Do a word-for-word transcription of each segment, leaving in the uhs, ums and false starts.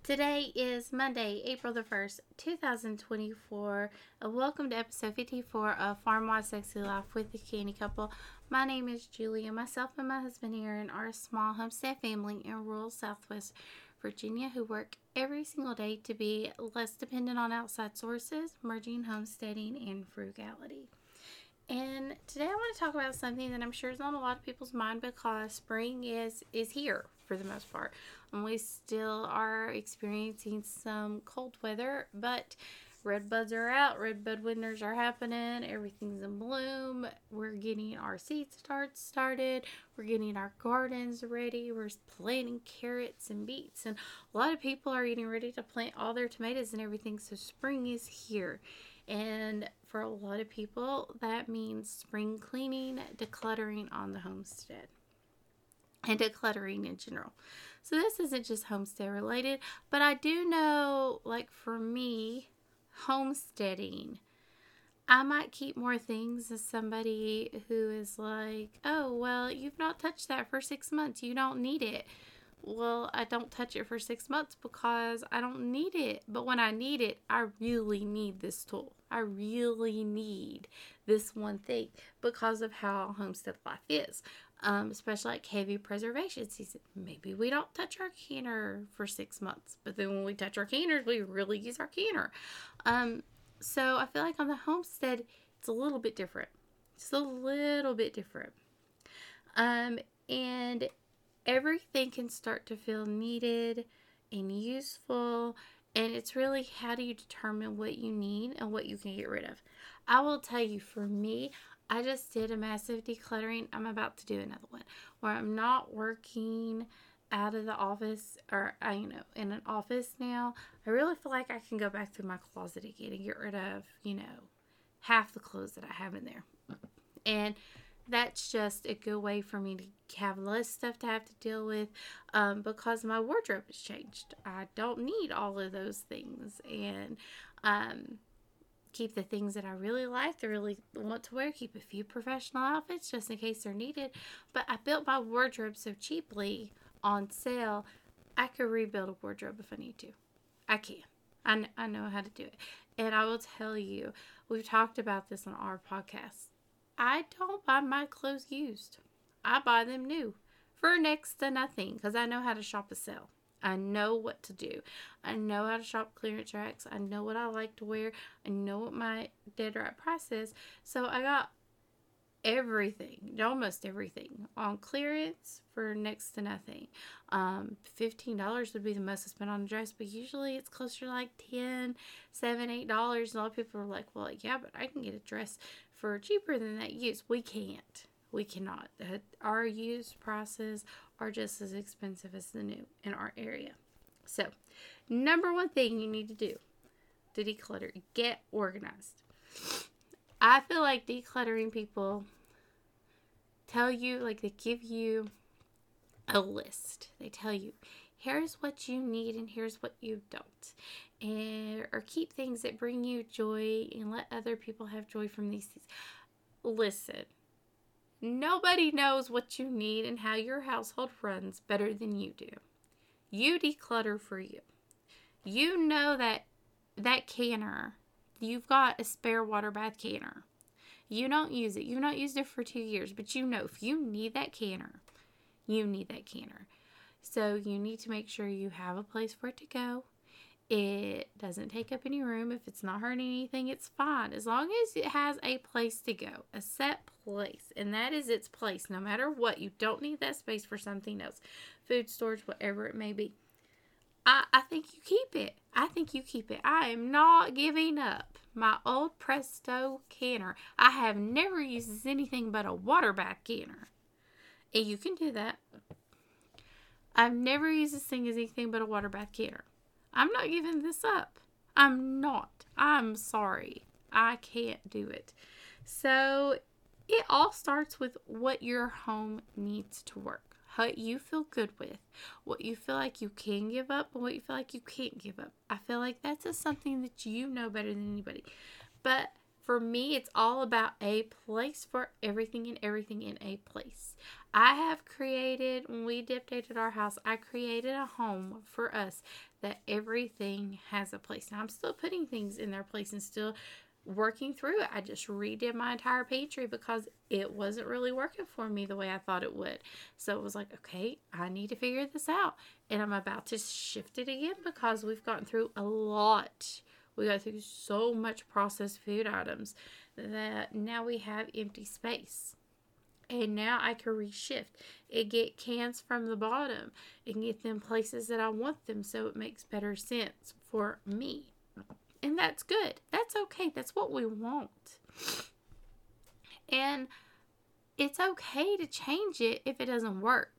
Today is Monday, April the first, two thousand twenty-four, and welcome to episode fifty-four of Farm Wise Sexy Life with the Candy Couple. My name is Julie, and myself and my husband Aaron are a small homestead family in rural Southwest Virginia who work every single day to be less dependent on outside sources, merging homesteading and frugality. And today I want to talk about something that I'm sure is on a lot of people's mind because spring is is here for the most part. And we still are experiencing some cold weather, but red buds are out, red bud winters are happening, everything's in bloom. We're getting our seed starts started, we're getting our gardens ready, we're planting carrots and beets, and a lot of people are getting ready to plant all their tomatoes and everything, so spring is here. And for a lot of people, that means spring cleaning, decluttering on the homestead, and decluttering in general. So this isn't just homestead related, but I do know, like for me, homesteading, I might keep more things as somebody who is like, oh, well, you've not touched that for six months. You don't need it. Well, I don't touch it for six months because I don't need it. But when I need it, I really need this tool. I really need this one thing because of how homestead life is. Um, especially like heavy preservation season. Maybe we don't touch our canner for six months. But then when we touch our canners, we really use our canner. Um, so I feel like on the homestead, it's a little bit different. It's a little bit different. Um, and everything can start to feel needed and useful, and it's really how do you determine what you need and what you can get rid of. I will tell you, for me, I just did a massive decluttering. I'm about to do another one where I'm not working out of the office, or I, you know, in an office now. I really feel like I can go back through my closet again and get rid of, you know, half the clothes that I have in there. And that's just a good way for me to have less stuff to have to deal with um, because my wardrobe has changed. I don't need all of those things, and um, keep the things that I really like, that I really want to wear, keep a few professional outfits just in case they're needed. But I built my wardrobe so cheaply on sale, I could rebuild a wardrobe if I need to. I can. I, kn- I know how to do it. And I will tell you, we've talked about this on our podcast. I don't buy my clothes used. I buy them new for next to nothing because I know how to shop a sale. I know what to do. I know how to shop clearance racks. I know what I like to wear. I know what my dead right price is. So I got everything, almost everything, on clearance for next to nothing. Um, fifteen dollars would be the most I spent on a dress, but usually it's closer to like ten dollars, seven dollars, eight dollars. And a lot of people are like, well, yeah, but I can get a dress for cheaper than that used. We can't. We cannot. Our used prices are just as expensive as the new in our area. So, number one thing you need to do to declutter, get organized. I feel like decluttering people tell you, like they give you a list. They tell you, here's what you need and here's what you don't. And or keep things that bring you joy and let other people have joy from these things. Listen, nobody knows what you need and how your household runs better than you do. You declutter for you. You know that that canner, you've got a spare water bath canner. You don't use it. You've not used it for two years, but you know if you need that canner, you need that canner. So you need to make sure you have a place for it to go. It doesn't take up any room. If it's not hurting anything, it's fine. As long as it has a place to go, a set place, and that is its place. No matter what, you don't need that space for something else. Food storage, whatever it may be. I, I think you keep it. I think you keep it. I am not giving up my old Presto canner. I have never used as anything but a water bath canner. And you can do that. I've never used this thing as anything but a water bath canner. I'm not giving this up. I'm not. I'm sorry. I can't do it. So it all starts with what your home needs to work. What you feel good with. What you feel like you can give up and what you feel like you can't give up. I feel like that's just something that you know better than anybody. But For me, it's all about a place for everything and everything in a place. I have created, when we updated our house, I created a home for us that everything has a place. Now, I'm still putting things in their place and still working through it. I just redid my entire pantry because it wasn't really working for me the way I thought it would. So it was like, okay, I need to figure this out. And I'm about to shift it again because we've gotten through a lot. We got through so much processed food items that now we have empty space. And now I can reshift and get cans from the bottom and get them places that I want them, so it makes better sense for me. And that's good. That's okay. That's what we want. And it's okay to change it if it doesn't work.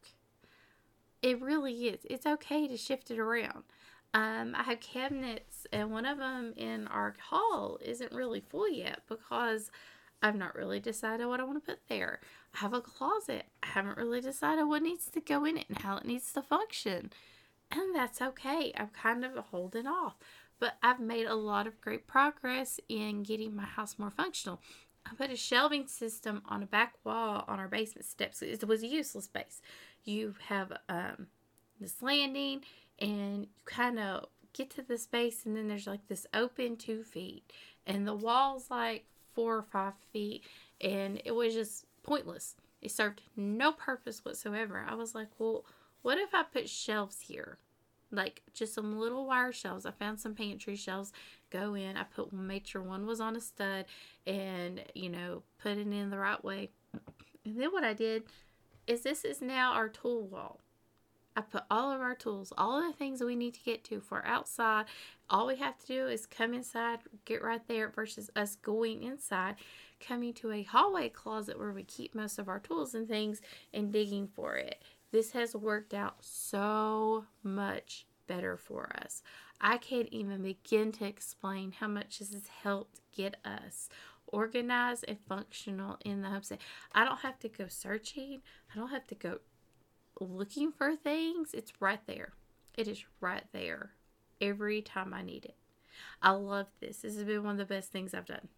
It really is. It's okay to shift it around. Um, I have cabinets, and one of them in our hall isn't really full yet because I've not really decided what I want to put there. I have a closet. I haven't really decided what needs to go in it and how it needs to function. And that's okay. I'm kind of holding off. But I've made a lot of great progress in getting my house more functional. I put a shelving system on a back wall on our basement steps. It was a useless space. You have um, this landing, and you kind of get to the space, and then there's like this open two feet. And the wall's like four or five feet. And it was just pointless. It served no purpose whatsoever. I was like, well, what if I put shelves here? Like just some little wire shelves. I found some pantry shelves. Go in. I put made sure one was on a stud, and you know, put it in the right way. And then what I did is this is now our tool wall. I put all of our tools, all of the things that we need to get to for outside. All we have to do is come inside, get right there, versus us going inside, coming to a hallway closet where we keep most of our tools and things and digging for it. This has worked out so much better for us. I can't even begin to explain how much this has helped get us organized and functional in the homestead. I don't have to go searching. I don't have to go looking for things. It's right there. It is right there every time I need it. I love this. This has been one of the best things I've done.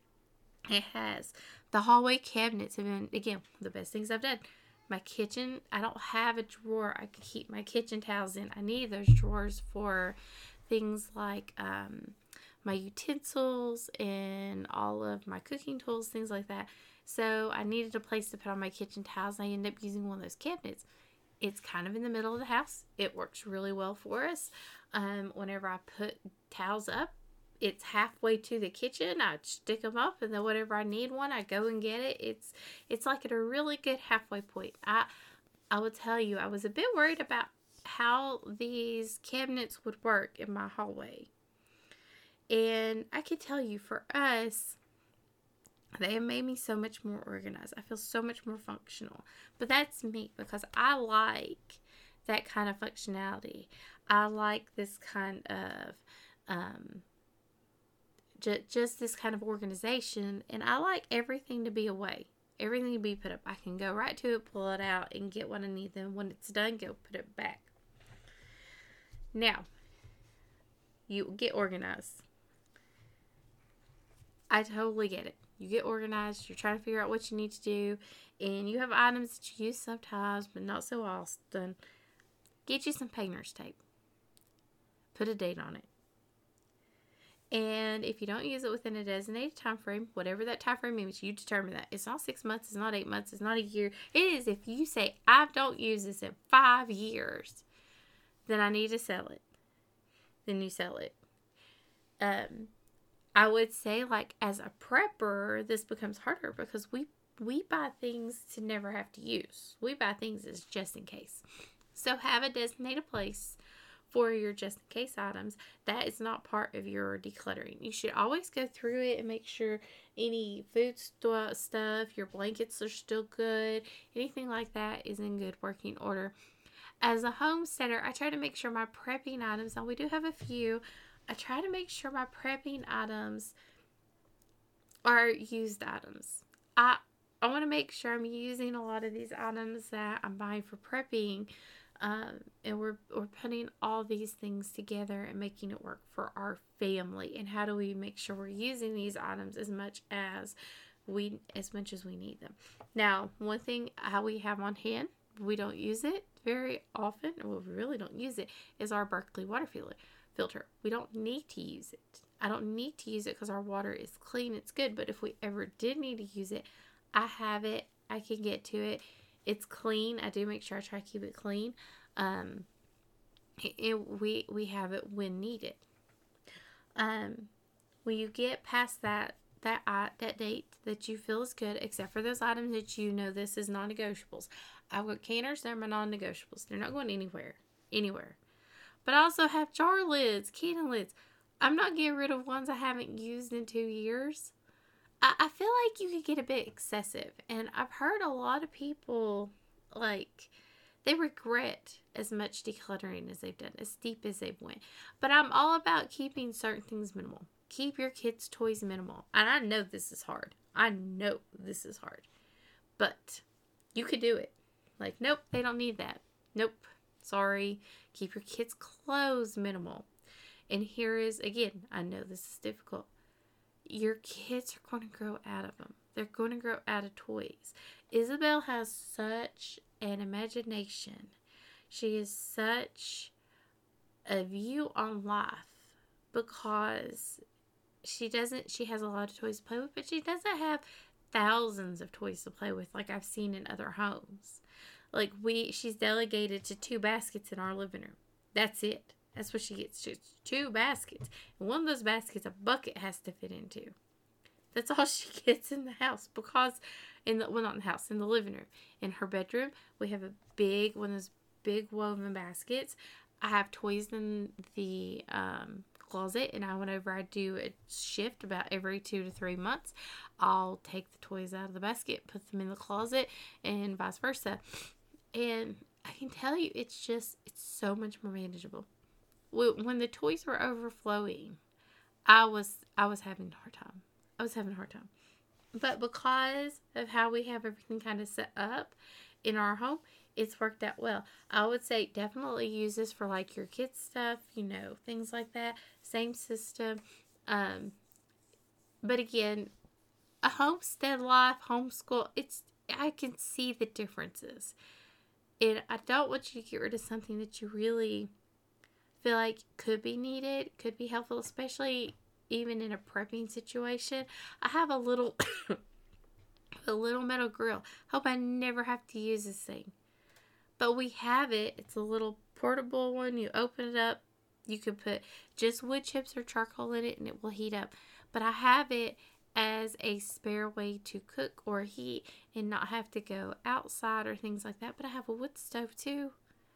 It has. The hallway cabinets have been, again, the best things I've done. My kitchen, I don't have a drawer I can keep my kitchen towels in. I need those drawers for things like um, my utensils and all of my cooking tools, things like that. So I needed a place to put all my kitchen towels, and I ended up using one of those cabinets. It's kind of in the middle of the house. It works really well for us. Um, whenever I put towels up, it's halfway to the kitchen. I stick them up, and then whenever I need one, I go and get it. It's it's like at a really good halfway point. I I will tell you, I was a bit worried about how these cabinets would work in my hallway. And I can tell you, for us, they have made me so much more organized. I feel so much more functional. But that's me, because I like that kind of functionality. I like this kind of um just this kind of organization, and I like everything to be away, everything to be put up. I can go right to it, pull it out, and get what I need. Then when it's done, go put it back. Now, you get organized. I totally get it. You get organized, you're trying to figure out what you need to do, and you have items that you use sometimes, but not so often. Get you some painter's tape. Put a date on it. And if you don't use it within a designated time frame, whatever that time frame means, you determine that. It's not six months, it's not eight months, it's not a year. It is if you say, I don't use this in five years, then I need to sell it. Then you sell it. Um, I would say, like, as a prepper, this becomes harder because we, we buy things to never have to use. We buy things as just in case. So have a designated place for your just in case items. That is not part of your decluttering. You should always go through it and make sure any food st- stuff, your blankets are still good, anything like that is in good working order. As a homesteader, I try to make sure my prepping items, now we do have a few, I try to make sure my prepping items are used items. I I want to make sure I'm using a lot of these items that I'm buying for prepping Um, and we're, we're putting all these things together and making it work for our family. And how do we make sure we're using these items as much as we, as much as we need them? Now, one thing how we have on hand, we don't use it very often, or we really don't use it, is our Berkeley water filter. We don't need to use it. I don't need to use it because our water is clean. It's good. But if we ever did need to use it, I have it. I can get to it. It's clean. I do make sure I try to keep it clean. Um, and we we have it when needed. Um, when you get past that that uh, that date that you feel is good, except for those items that you know this is non-negotiables. I've got canners. They're my non-negotiables. They're not going anywhere. Anywhere. But I also have jar lids, can lids. I'm not getting rid of ones I haven't used in two years. I, I feel like you could get a bit excessive. And I've heard a lot of people, like, they regret as much decluttering as they've done, as deep as they've went. But I'm all about keeping certain things minimal. Keep your kids' toys minimal. And I know this is hard. I know this is hard. But you could do it. Like, nope, they don't need that. Nope. Sorry. Keep your kids' clothes minimal. And here is, again, I know this is difficult. Your kids are going to grow out of them. They're going to grow out of toys. Isabel has such an imagination. She is such a view on life because she doesn't, she has a lot of toys to play with, but she doesn't have thousands of toys to play with like I've seen in other homes. Like we, she's delegated to two baskets in our living room. That's it. That's what she gets. Just two baskets. And one of those baskets, a bucket has to fit into. That's all she gets in the house. Because, in the, well, not in the house, in the living room. In her bedroom, we have a big, one of those big woven baskets. I have toys in the um, closet. And I went over, I do a shift about every two to three months. I'll take the toys out of the basket, put them in the closet, and vice versa. And I can tell you, it's just, it's so much more manageable. When the toys were overflowing, I was I was having a hard time. I was having a hard time. But because of how we have everything kind of set up in our home, it's worked out well. I would say definitely use this for like your kids' stuff, you know, things like that. Same system. Um, but again, a homestead life, homeschool, it's I can see the differences. And I don't want you to get rid of something that you really feel like could be needed, could be helpful, especially even in a prepping situation. I have a little a little metal grill. Hope I never have to use this thing. But we have it. It's a little portable one. You open it up. You can put just wood chips or charcoal in it and it will heat up. But I have it as a spare way to cook or heat and not have to go outside or things like that. But I have a wood stove too.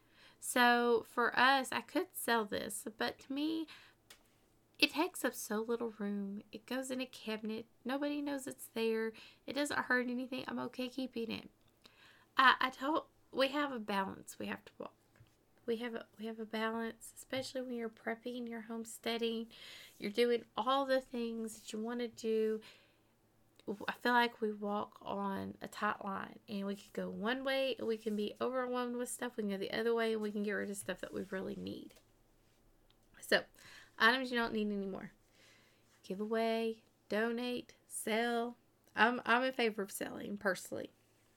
So for us, I could sell this, but to me, it takes up so little room. It goes in a cabinet. Nobody knows it's there. It doesn't hurt anything. I'm okay keeping it. I, I told, we have a balance we have to walk. We have a, we have a balance, especially when you're prepping, you're homesteading, you're doing all the things that you want to do. I feel like we walk on a tight line and we can go one way and we can be overwhelmed with stuff. We can go the other way and we can get rid of stuff that we really need. So, items you don't need anymore. Give away, donate, sell. I'm, I'm in favor of selling personally.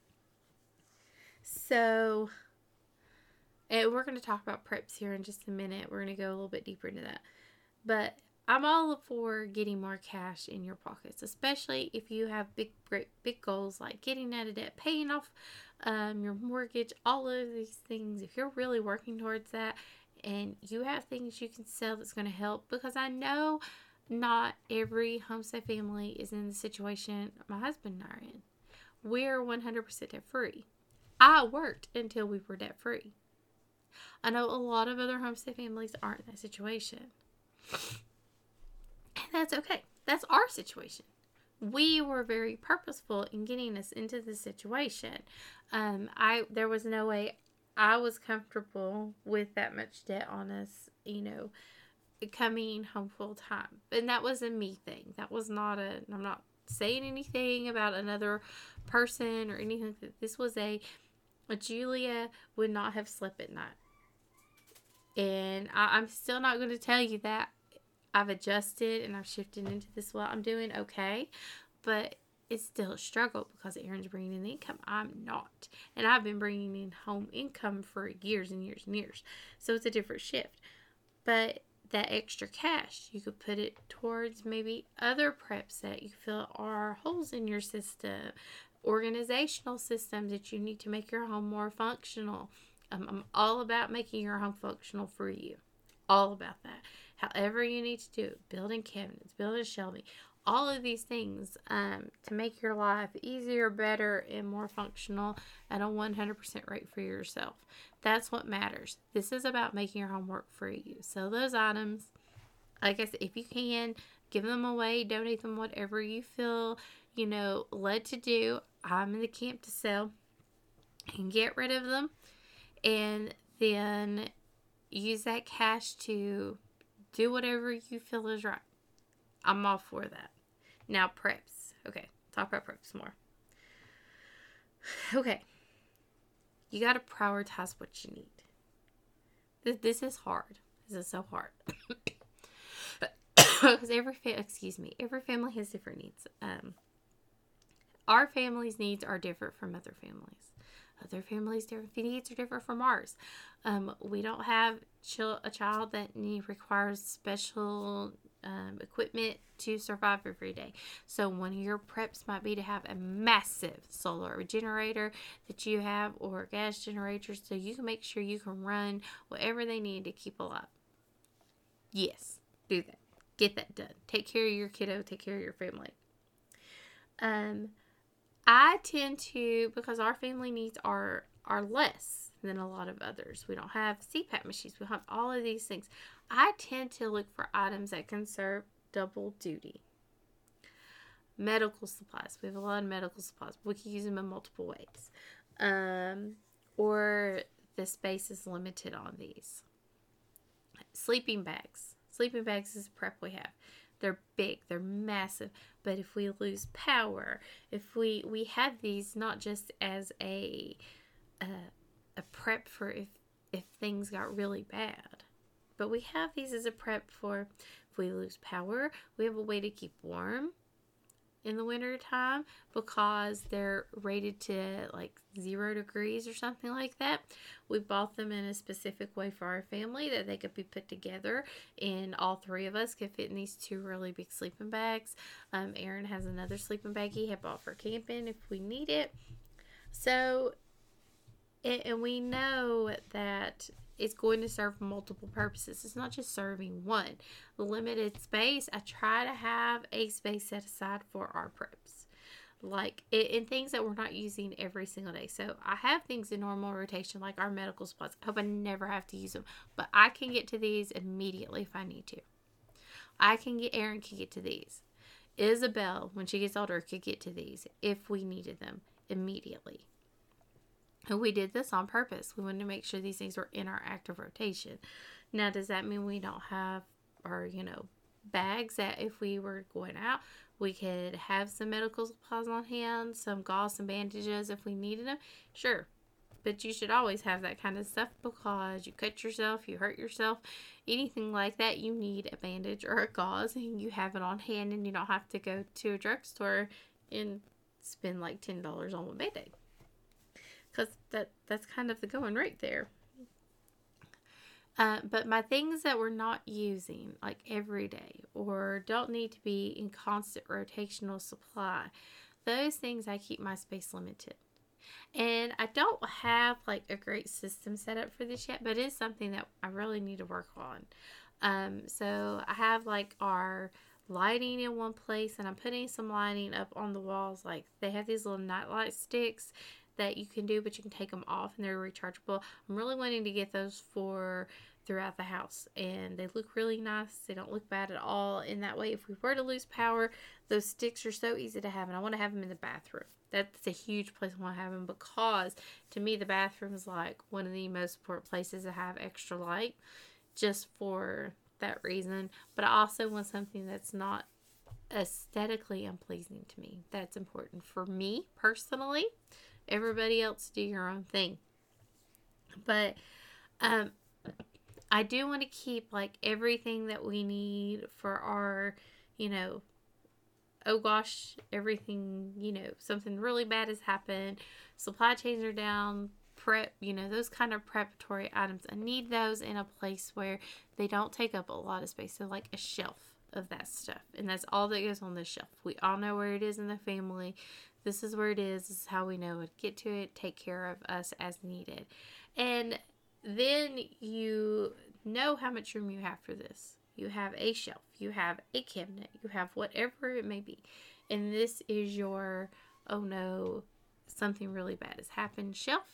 So, and we're going to talk about preps here in just a minute. We're going to go a little bit deeper into that. But I'm all for getting more cash in your pockets, especially if you have big, great, big goals like getting out of debt, paying off um, your mortgage, all of these things. If you're really working towards that and you have things you can sell that's going to help, because I know not every homestead family is in the situation my husband and I are in. We're one hundred percent debt free. I worked until we were debt free. I know a lot of other homestead families aren't in that situation. And that's okay. That's our situation. We were very purposeful in getting us into this situation. Um, I there was no way I was comfortable with that much debt on us, you know, coming home full time. And that was a me thing. That was not a, I'm not saying anything about another person or anything. This was a, Julia would not have slept at night. And I, I'm still not going to tell you that I've adjusted and I've shifted into this. Well, I'm doing okay, but it's still a struggle because Aaron's bringing in the income. I'm not. And I've been bringing in home income for years and years and years. So it's a different shift. But that extra cash, you could put it towards maybe other preps that you feel are holes in your system, organizational systems that you need to make your home more functional. Um, I'm all about making your home functional for you. All about that. However you need to do it. Building cabinets, building shelving, all of these things um, to make your life easier, better, and more functional at a one hundred percent rate for yourself. That's what matters. This is about making your home work for you. So those items, like I said, if you can, give them away, donate them, whatever you feel, you know, led to do. I'm in the camp to sell and get rid of them. And then use that cash to do whatever you feel is right. I'm all for that. Now, preps. Okay, talk about preps more. Okay. You got to prioritize what you need. This, this is hard. This is so hard. Because every, fa- excuse me, every family has different needs. Um, our family's needs are different from other families. Other families' needs are different from ours. Um, we don't have ch- a child that need, requires special um, equipment to survive every day. So one of your preps might be to have a massive solar generator that you have, or gas generators, so you can make sure you can run whatever they need to keep alive. Yes, do that. Get that done. Take care of your kiddo. Take care of your family. Um, I tend to, because our family needs are are less than a lot of others. We don't have C PAP machines. We don't have all of these things. I tend to look for items that can serve double duty. Medical supplies. We have a lot of medical supplies. We can use them in multiple ways. Um, or the space is limited on these. Sleeping bags. Sleeping bags is a prep we have. They're big, they're massive, but if we lose power, if we, we have these not just as a uh, a prep for if, if things got really bad, but we have these as a prep for if we lose power, we have a way to keep warm in the winter time because they're rated to like zero degrees or something like that. We bought them in a specific way for our family that they could be put together, and all three of us could fit in these two really big sleeping bags. Um, Aaron has another sleeping bag he had bought for camping if we need it. So, and, and we know that it's going to serve multiple purposes. It's not just serving one. Limited space, I try to have a space set aside for our preps. Like, in things that we're not using every single day. So, I have things in normal rotation, like our medical supplies. I hope I never have to use them. But I can get to these immediately if I need to. I can get, Aaron can get to these. Isabel, when she gets older, could get to these if we needed them immediately. And we did this on purpose. We wanted to make sure these things were in our active rotation. Now, does that mean we don't have our, you know, bags that if we were going out, we could have some medical supplies on hand, some gauze, some bandages if we needed them? Sure. But you should always have that kind of stuff because you cut yourself, you hurt yourself, anything like that, you need a bandage or a gauze and you have it on hand and you don't have to go to a drugstore and spend like ten dollars on one Band-Aid. Because that, that's kind of the going rate there. Uh, but my things that we're not using, like every day, or don't need to be in constant rotational supply, those things I keep my space limited. And I don't have like a great system set up for this yet, but it is something that I really need to work on. Um, so I have like our lighting in one place, and I'm putting some lighting up on the walls. Like they have these little nightlight sticks that you can do, but you can take them off and they're rechargeable. I'm really wanting to get those for throughout the house, and they look really nice. They don't look bad at all. In that way, if we were to lose power, those sticks are so easy to have, and I want to have them in the bathroom. That's a huge place I want to have them because to me the bathroom is like one of the most important places to have extra light, just for that reason. But I also want something that's not aesthetically unpleasing to me. That's important for me personally. Everybody else do your own thing. But um, I do want to keep like everything that we need for our, you know, oh gosh, everything, you know, something really bad has happened, supply chains are down, prep, you know, those kind of preparatory items. I need those in a place where they don't take up a lot of space. So like a shelf of that stuff. And that's all that goes on the shelf. We all know where it is in the family. This is where it is. This is how we know how to get to it, take care of us as needed. And then you know how much room you have for this. You have a shelf, you have a cabinet, you have whatever it may be. And this is your, oh no, something really bad has happened shelf.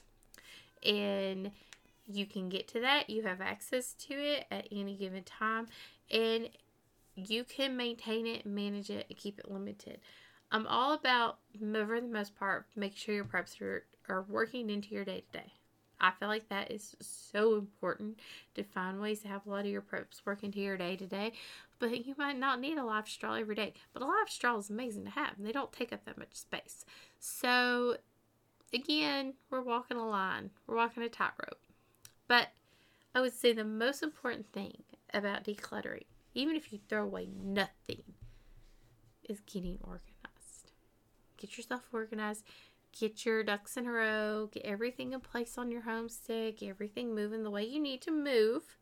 And you can get to that. You have access to it at any given time. And you can maintain it, manage it, and keep it limited. I'm all about, for the most part, make sure your preps are, are working into your day-to-day. I feel like that is so important to find ways to have a lot of your preps work into your day-to-day. But you might not need a live straw every day. But a live straw is amazing to have. They don't take up that much space. So, again, we're walking a line. We're walking a tightrope. But I would say the most important thing about decluttering, even if you throw away nothing, is getting organized. Get yourself organized. Get your ducks in a row. Get everything in place on your homestead. Get everything moving the way you need to move.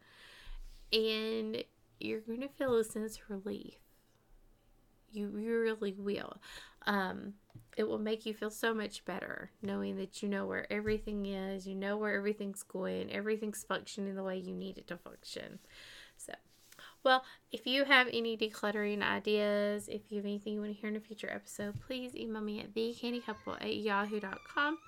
And you're going to feel a sense of relief. You really will. Um, it will make you feel so much better knowing that you know where everything is. You know where everything's going. Everything's functioning the way you need it to function. So, well, if you have any decluttering ideas, if you have anything you want to hear in a future episode, please email me at the candy couple at yahoo dot com.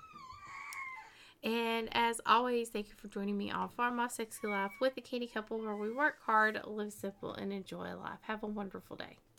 And as always, thank you for joining me on Farm My Sexy Life with the Candy Couple, where we work hard, live simple, and enjoy life. Have a wonderful day.